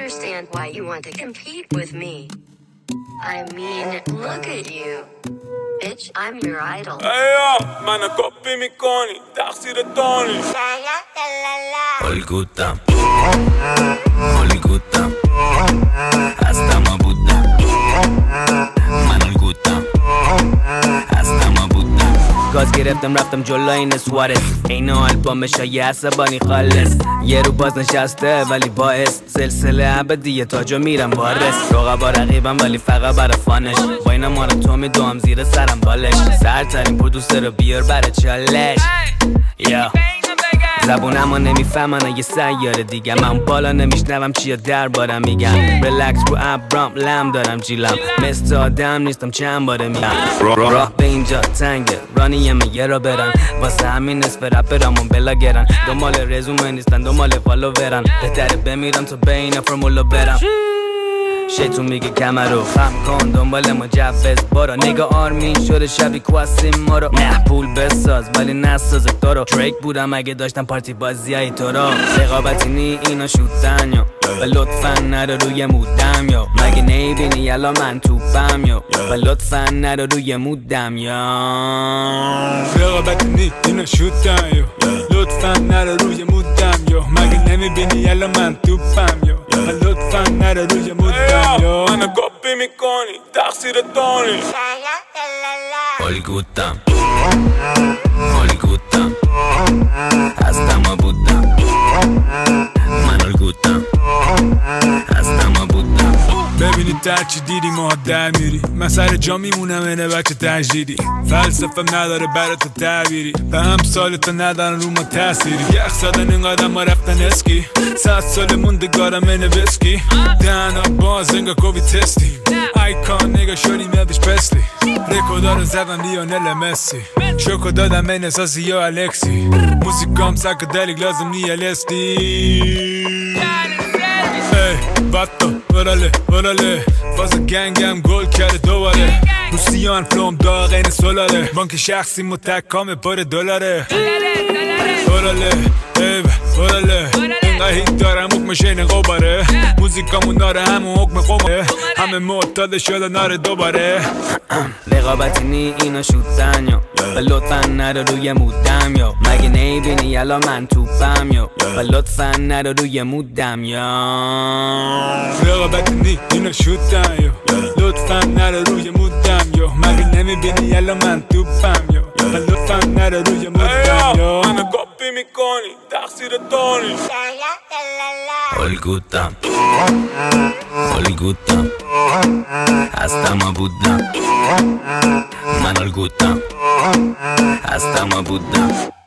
understand why you want to compete with me. I mean, look at you. Bitch, I'm your idol. منو کپی میکنی تقصیر تو نیست. الگوتم هستم و بودم من الگوتم هستم و بودم گاز گرفتم رفتم جلو این سوارس اینو آلبومش های عصبانی خالص یه رو باز نشسته ولی باعث سلسله ابدیه تاجو میرم وارس رقبا رقیبم ولی فقط برا فانش با اینا ما رو تو میدوام زیر سرم بالش سرترین پرودوسر رو بیار برا چالش یا زبونمو نمیفهمن یه سیاره دیگه من بالا نمیشنوم چیه دربارم میگم ریلکس رو ابرام لم دارم جیلم مثل آدم نیستم چند باره میگم راه به اینجا تنگه رانیم یه را برن واسه همین نصف رپرامون بلاگرن دنبال رزومه نیستن دنبال فالوورن بهتره بمیرم تا بین فرمولو برم شیطون میگه کمر رو خم کن دنبال مجوز برو نگاه آرمین شده شبی کواسیم ما رو نه پول بساز ولی نساز تو رو دریک بودم اگه داشتم پارتی بازی های تو رو رقابتی نی اینا شوتن یا و لطفا نرو روی مودم یا مگه نیبینی یلا من توپم یا و لطفا نرو روی مودم یا رقابتی نی اینا شوتن یا لطفا نرو روی مودم یا مگه نمیبینی یلا من توپم یا و لطفا نرو روی مودم یا منو کپی میکنی تقصیر تو نیست. الگوتم هستم و بودم من الگوتم هستم و بودم ببینید در چی دیدی ما در میری من سر جا میمونم اینه بچه تجدیدی فلسفم نداره برای تو تعبیری به هم سالتا ندارن رو ما تأثیری یخ زدن اینقدر ما رفتن اسکی 100 سال موندگارم اینه وسکی دهنا باز انگا کوبی تستی ایکان نگا شدی میدش پسلی ریکودا رو زدن لیونل مسی شوکو دادم این اساسی یا الکسی موزیکام ساکدلیک لازم نی LSD باتو ورله فاز گنگم گل کرده دوباره روسیان فلوم داغ این سولاره بانک شخصی متکامه پر دلاره ورله اینقدر هیت دارم حکمش این قباره موزیکامون داره همون حکم قماره همه معتاده شده ناره دوباره رقابتی نی اینا شوتن یا و لطفا نرو روی مودم یا مگه نیبینی یلا من توپم یا و لطفا نرو روی مودم یا رقابتی نی اینا شوتن یا لطفا نرو روی مودم یا مگه نمیبینی یلا من توپم یا و لطفا نرو روی مودم یا منو کپی میکنی تقصیر تو نیست. الگوتم هستم و بودم من الگوتم هستم و بودم